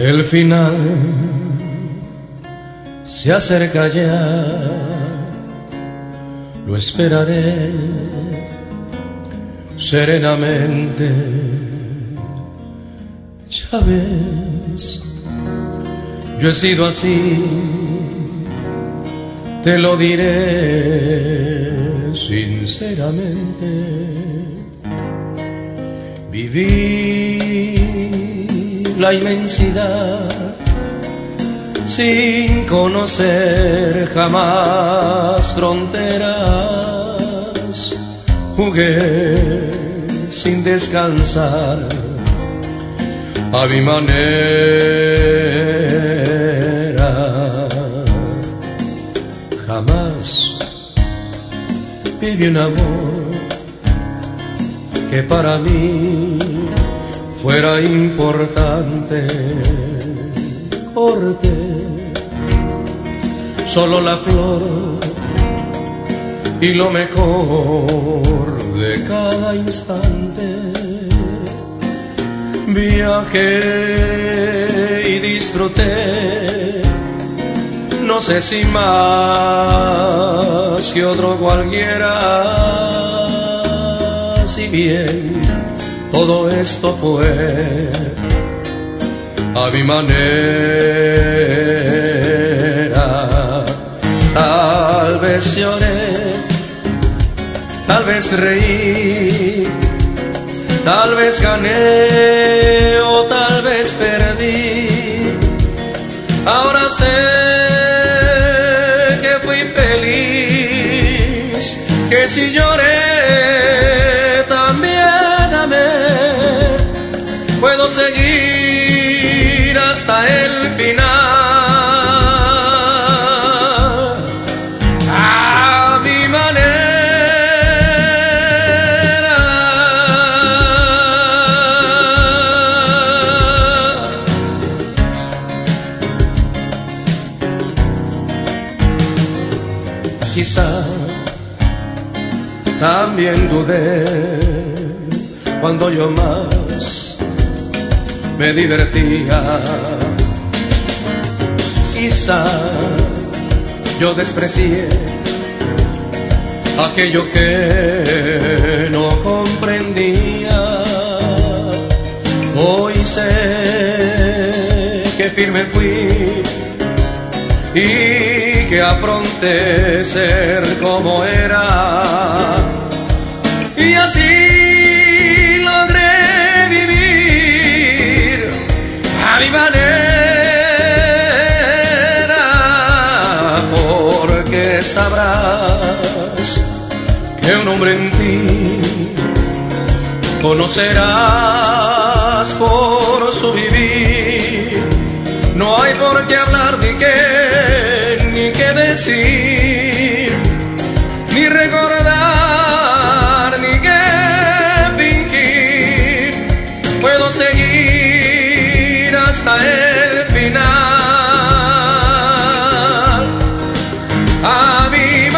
El final se acerca ya, lo esperaré serenamente. Ya ves, yo he sido así, te lo diré sinceramente. Viví la inmensidad sin conocer jamás fronteras. Jugué sin descansar a mi manera. Jamás viví un amor que para mí fuera importante. Corté solo la flor y lo mejor de cada instante. Viajé y disfruté, no sé si más que otro cualquiera. Si bien todo esto fue a mi manera, tal vez lloré, tal vez reí, tal vez gané o tal vez perdí. Ahora sé que fui feliz, que si lloré también amé. Puedo seguir hasta el final. Quizá también dudé cuando yo más me divertía. Quizá yo desprecié aquello que no comprendía. Hoy sé que firme fui y que afronté ser como era, y así logré vivir a mi manera, porque sabrás que un hombre en ti conocerás por su vivir. No hay por qué hablar ni qué decir, ni recordar, ni qué fingir. Puedo seguir hasta el final a mi